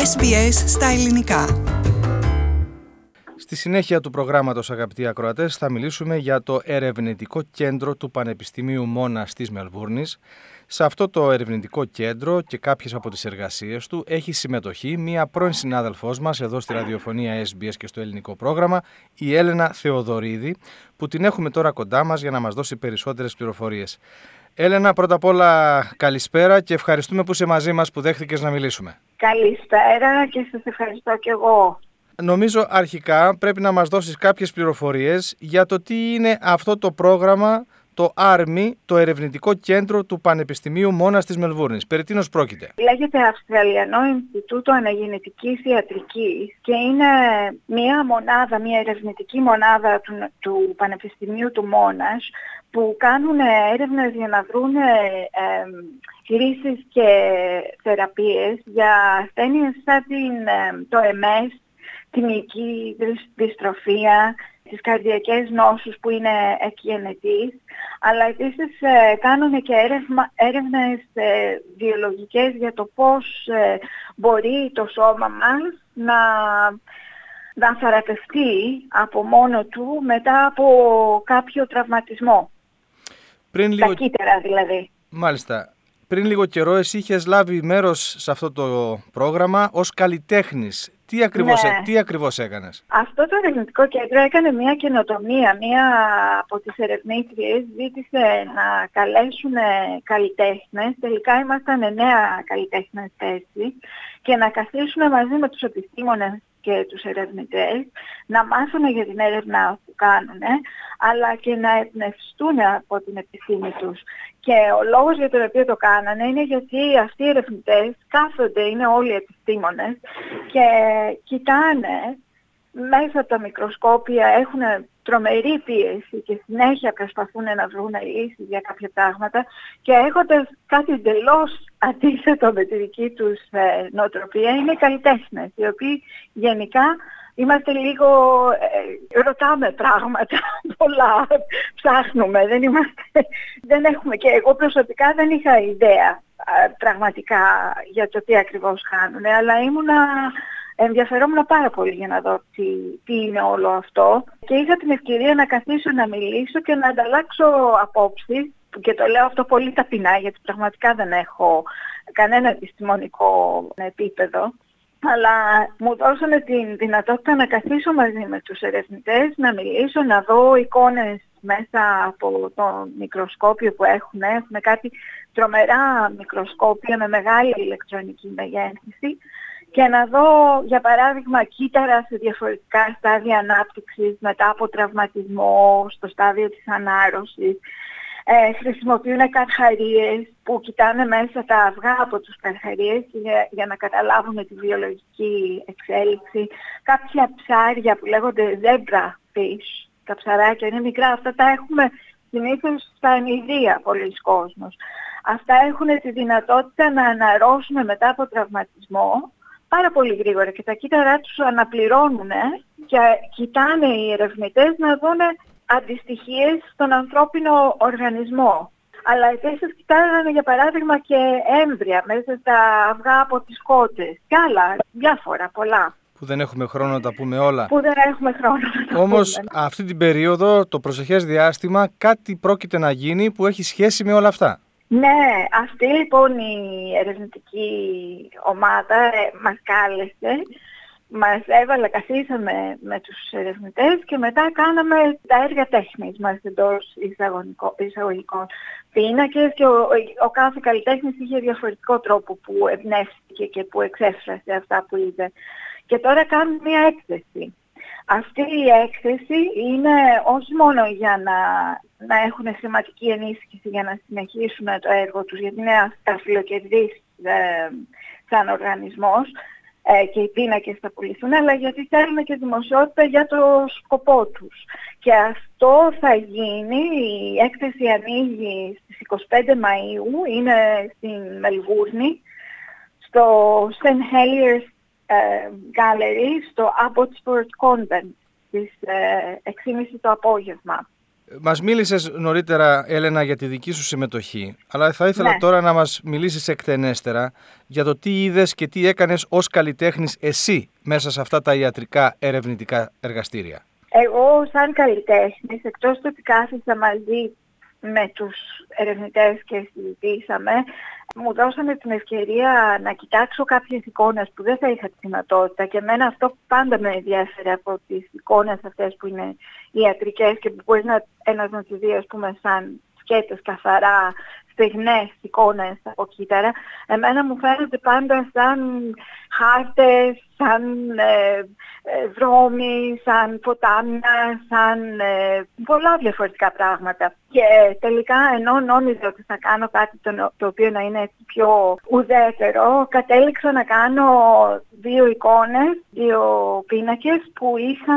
SBS στα ελληνικά. Στη συνέχεια του προγράμματος, αγαπητοί ακροατές, θα μιλήσουμε για το ερευνητικό κέντρο του Πανεπιστημίου Μόνας της Μελβούρνης. Σε αυτό το ερευνητικό κέντρο και κάποιες από τις εργασίες του έχει συμμετοχή μία πρώην συνάδελφός μας εδώ στη ραδιοφωνία SBS και στο ελληνικό πρόγραμμα, η Έλενα Θεοδωρίδη, που την έχουμε τώρα κοντά μας για να μας δώσει περισσότερες πληροφορίες. Έλενα, πρώτα απ' όλα καλησπέρα και ευχαριστούμε που είσαι μαζί μας, που δέχτηκες να μιλήσουμε. Καλησπέρα και σας ευχαριστώ και εγώ. Νομίζω αρχικά πρέπει να μας δώσεις κάποιες πληροφορίες για το τι είναι αυτό το πρόγραμμα, το ARMI, το Ερευνητικό Κέντρο του Πανεπιστημίου Μόνας της Μελβούρνης. Περί τίνος πρόκειται? Λέγεται Αυστραλιανό Ινστιτούτο Αναγεννητικής Ιατρικής και είναι μια ερευνητική μονάδα του Πανεπιστημίου του Μόνας που κάνουν έρευνες για να βρουν λύσεις και θεραπείες για ασθένειες σαν το MS, τη μυϊκή δυστροφία, τις καρδιακές νόσους που είναι εκγενετής, αλλά επίσης κάνουν και έρευνες βιολογικές για το πώς μπορεί το σώμα μας να θεραπευτεί από μόνο του μετά από κάποιο τραυματισμό. Ταχύτερα δηλαδή. Μάλιστα. Πριν λίγο καιρό εσύ είχες λάβει μέρος σε αυτό το πρόγραμμα ως καλλιτέχνης. Τι ακριβώς έκανες? Αυτό το ερευνητικό κέντρο έκανε μια καινοτομία. Μία από τις ερευνήτριες ζήτησε να καλέσουν καλλιτέχνες. Τελικά ήμασταν 9 καλλιτέχνες έτσι, και να καθίσουν μαζί με τους επιστήμονες και τους ερευνητές να μάθουν για την έρευνα που κάνουν, αλλά και να εμπνευστούν από την επιστήμη τους. Και ο λόγος για τον οποίο το κάνανε είναι γιατί αυτοί οι ερευνητές κάθονται, είναι όλοι επιστήμονες και κοιτάνε μέσα από τα μικροσκόπια, έχουν τρομερή πίεση και συνέχεια προσπαθούν να βρουν λύσεις για κάποια πράγματα και έχοντας κάτι εντελώς αντίθετο με τη δική τους νοοτροπία, είναι καλλιτέχνες, οι οποίοι γενικά είμαστε λίγο, ρωτάμε πράγματα, πολλά, ψάχνουμε, δεν έχουμε, και εγώ προσωπικά δεν είχα ιδέα πραγματικά για το τι ακριβώς κάνουν, αλλά ενδιαφερόμουν πάρα πολύ για να δω τι είναι όλο αυτό και είχα την ευκαιρία να καθίσω να μιλήσω και να ανταλλάξω απόψεις, και το λέω αυτό πολύ ταπεινά γιατί πραγματικά δεν έχω κανένα επιστημονικό επίπεδο, αλλά μου δώσανε την δυνατότητα να καθίσω μαζί με τους ερευνητές, να μιλήσω, να δω εικόνες μέσα από το μικροσκόπιο που έχουν κάτι τρομερά μικροσκόπια με μεγάλη ηλεκτρονική μεγέθυνση, και να δω, για παράδειγμα, κύτταρα σε διαφορετικά στάδια ανάπτυξης μετά από τραυματισμό, στο στάδιο της ανάρρωσης. Χρησιμοποιούν καρχαρίες που κοιτάνε μέσα τα αυγά από τους καρχαρίες για να καταλάβουν τη βιολογική εξέλιξη. Κάποια ψάρια που λέγονται zebra fish, τα ψαράκια είναι μικρά, αυτά τα έχουμε συνήθως στα ανιδεία πολλοί κόσμος. Αυτά έχουν τη δυνατότητα να αναρρώσουν μετά από τραυματισμό πάρα πολύ γρήγορα και τα κύτταρά τους αναπληρώνουν και κοιτάνε οι ερευνητές να δουν αντιστοιχίες στον ανθρώπινο οργανισμό. Αλλά επίσης κοιτάνε για παράδειγμα και έμβρια μέσα στα αυγά από τις κότες και άλλα διάφορα πολλά. Που δεν έχουμε χρόνο να τα πούμε όλα. Όμως αυτή την περίοδο, το προσεχές διάστημα, κάτι πρόκειται να γίνει που έχει σχέση με όλα αυτά. Ναι, αυτή λοιπόν η ερευνητική ομάδα μας κάλεσε, μας έβαλε, καθίσαμε με τους ερευνητές και μετά κάναμε τα έργα τέχνης μας εντός εισαγωγικών πίνακες και ο κάθε καλλιτέχνης είχε διαφορετικό τρόπο που εμπνεύστηκε και που εξέφρασε αυτά που είδε. Και τώρα κάνουμε μια έκθεση. Αυτή η έκθεση είναι όχι μόνο για να έχουν χρηματική ενίσχυση για να συνεχίσουν το έργο τους, γιατί είναι αφιλοκερδής σαν οργανισμός και οι πίνακες θα πουληθούν, αλλά γιατί θέλουν και δημοσιότητα για το σκοπό τους. Και αυτό θα γίνει, η έκθεση ανοίγει στις 25 Μαΐου, είναι στην Μελβούρνη, στο St. Heliers Gallery, στο Abbotsford Convent, στις 6:30 το απόγευμα. Μας μίλησες νωρίτερα, Έλενα, για τη δική σου συμμετοχή, αλλά θα ήθελα τώρα να μας μιλήσεις εκτενέστερα για το τι είδες και τι έκανες ως καλλιτέχνης εσύ μέσα σε αυτά τα ιατρικά ερευνητικά εργαστήρια. Εγώ σαν καλλιτέχνης, εκτός του ότι κάθισα μαζί με τους ερευνητές και συζητήσαμε, μου δώσανε την ευκαιρία να κοιτάξω κάποιες εικόνες που δεν θα είχα τη δυνατότητα, και εμένα αυτό που πάντα με ενδιαφέρει από τις εικόνες αυτές που είναι ιατρικές και που μπορεί ένας να τις δει, ας πούμε, σαν σκέτες καθαρά, στεγνές εικόνες από κύτταρα, εμένα μου φαίνονται πάντα σαν χάρτες, σαν δρόμοι, σαν ποτάμια, σαν πολλά διαφορετικά πράγματα. Και τελικά, ενώ νόμιζα ότι θα κάνω κάτι το οποίο να είναι πιο ουδέτερο, κατέληξα να κάνω 2 εικόνες, 2 πίνακες που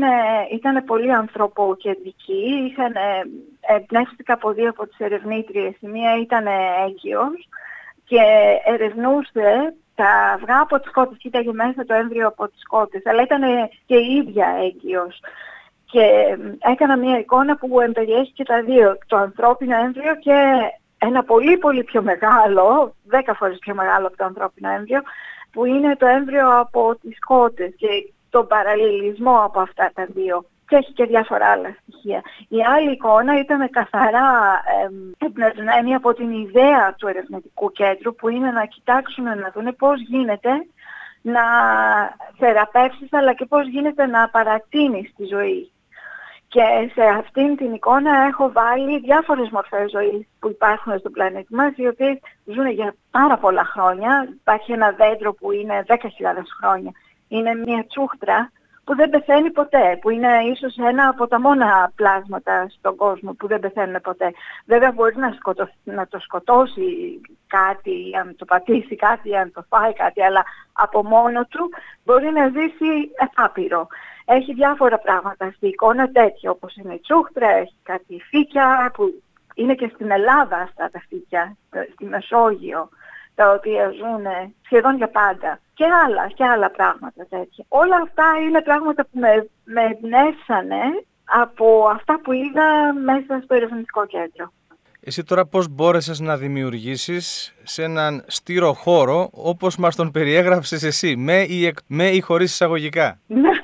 ήταν πολύ ανθρωποκεντρικοί. Εμπνεύστηκα από 2 από τις ερευνήτριες. Η μία ήταν έγκυος και ερευνούσε τα αυγά από τις κότες, κοίταγε μέσα το έμβριο από τις κότες, αλλά ήταν και η ίδια έγκυος. Και έκανα μια εικόνα που εμπεριέχει και τα 2, το ανθρώπινο έμβριο και ένα πολύ πολύ πιο μεγάλο, 10 φορές πιο μεγάλο από το ανθρώπινο έμβριο, που είναι το έμβριο από τις κότες, και τον παραλληλισμό από αυτά τα 2. Και έχει και διάφορα άλλα στοιχεία. Η άλλη εικόνα ήταν καθαρά εμπνευσμένη από την ιδέα του ερευνητικού κέντρου, που είναι να κοιτάξουν να δουν πώς γίνεται να θεραπεύσεις, αλλά και πώς γίνεται να παρατείνεις τη ζωή. Και σε αυτήν την εικόνα έχω βάλει διάφορες μορφές ζωής που υπάρχουν στον πλανήτη μας, οι οποίες ζουν για πάρα πολλά χρόνια. Υπάρχει ένα δέντρο που είναι 10.000 χρόνια. Είναι μια τσούχτρα που δεν πεθαίνει ποτέ, που είναι ίσως ένα από τα μόνα πλάσματα στον κόσμο που δεν πεθαίνουν ποτέ. Βέβαια μπορεί να το σκοτώσει κάτι, αν το πατήσει κάτι, αν το φάει κάτι, αλλά από μόνο του μπορεί να ζήσει επάπειρο. Έχει διάφορα πράγματα στη εικόνα τέτοια, όπως είναι η τσούχτρα, έχει κάτι φύκια που είναι και στην Ελλάδα αυτά τα φύκια, στη Μεσόγειο, τα οποία ζουν σχεδόν για πάντα. Και άλλα πράγματα τέτοια. Όλα αυτά είναι πράγματα που με εμπνεύσανε από αυτά που είδα μέσα στο ερευνητικό κέντρο. Εσύ τώρα πώς μπόρεσες να δημιουργήσεις σε έναν στήρο χώρο όπως μας τον περιέγραψες εσύ, με ή χωρίς εισαγωγικά?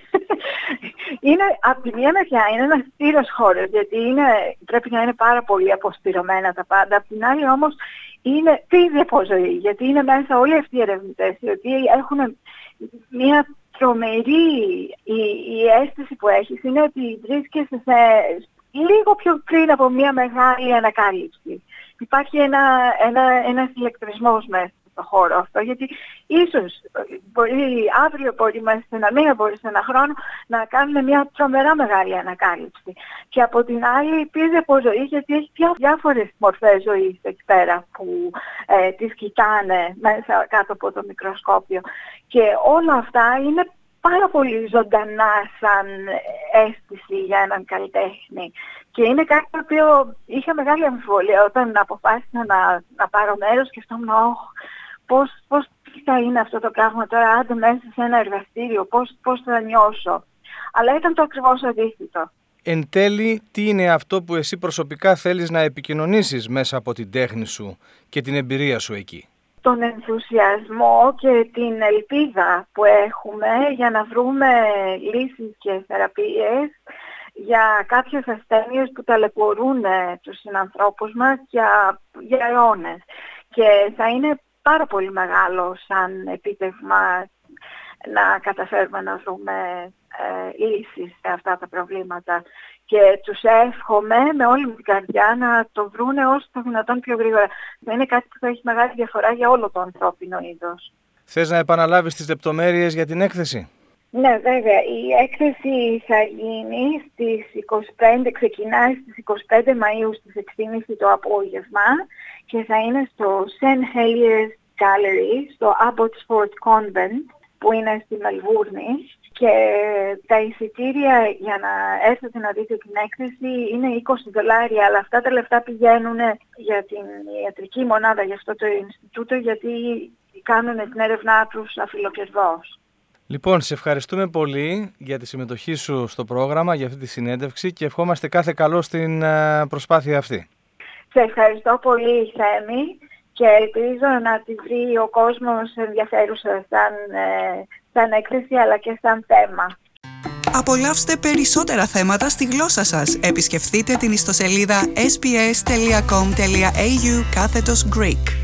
Είναι, από τη μία μεριά είναι ένας στήρος χώρος, γιατί πρέπει να είναι πάρα πολύ αποστηρωμένα τα πάντα. Από την άλλη όμως είναι φύση από ζωή, γιατί είναι μέσα όλοι αυτοί οι ερευνητές, οι οποίοι έχουν μια τρομερή, η αίσθηση που έχεις είναι ότι βρίσκεσαι λίγο πιο πριν από μια μεγάλη ανακάλυψη. Υπάρχει ένας ηλεκτρισμός μέσα στο χώρο αυτό, γιατί ίσως αύριο μπορεί μέσα σε ένα μήνα, μπορεί σε ένα χρόνο να κάνουμε μια τρομερά μεγάλη ανακάλυψη. Και από την άλλη πίζει από ζωή, γιατί έχει διάφορες μορφές ζωής εκεί πέρα που τις κοιτάνε μέσα κάτω από το μικροσκόπιο. Και όλα αυτά είναι πάρα πολύ ζωντανά σαν αίσθηση για έναν καλλιτέχνη. Και είναι κάτι το οποίο είχα μεγάλη αμφιβολία όταν αποφάσισα να πάρω μέρος, και σκεφτόμουν πώς θα είναι αυτό το πράγμα τώρα, άντε μέσα σε ένα εργαστήριο, πώς θα νιώσω. Αλλά ήταν το ακριβώς αντίθετο. Εν τέλει, τι είναι αυτό που εσύ προσωπικά θέλεις να επικοινωνήσεις μέσα από την τέχνη σου και την εμπειρία σου εκεί? Τον ενθουσιασμό και την ελπίδα που έχουμε για να βρούμε λύσεις και θεραπείες για κάποιες ασθένειες που ταλαιπωρούν τους συνανθρώπους μας για αιώνες. Και θα είναι πάρα πολύ μεγάλο σαν επίτευγμα να καταφέρουμε να βρούμε λύσεις σε αυτά τα προβλήματα. Και τους εύχομαι με όλη μου την καρδιά να το βρούνε όσο το δυνατόν πιο γρήγορα. Θα είναι κάτι που θα έχει μεγάλη διαφορά για όλο το ανθρώπινο είδος. Θες να επαναλάβεις τις λεπτομέρειες για την έκθεση? Ναι, βέβαια. Η έκθεση θα γίνει στις 25, ξεκινάει στις 25 Μαΐου στις 6.30 το απόγευμα και θα είναι στο St. Heliers Gallery, στο Abbotsford Convent, που είναι στη Μελβούρνη, και τα εισιτήρια για να έρθετε να δείτε την έκθεση είναι $20, αλλά αυτά τα λεφτά πηγαίνουν για την ιατρική μονάδα, για αυτό το Ινστιτούτο, γιατί κάνουν την έρευνά τους αφιλοκερδώς. Λοιπόν, σε ευχαριστούμε πολύ για τη συμμετοχή σου στο πρόγραμμα, για αυτή τη συνέντευξη και ευχόμαστε κάθε καλό στην προσπάθεια αυτή. Σε ευχαριστώ πολύ, Θέμη, και ελπίζω να τη βρει ο κόσμος ενδιαφέρουσα σαν έκθεση αλλά και σαν θέμα. Απολαύστε περισσότερα θέματα στη γλώσσα σας. Επισκεφτείτε την ιστοσελίδα sbs.com.au/Greek.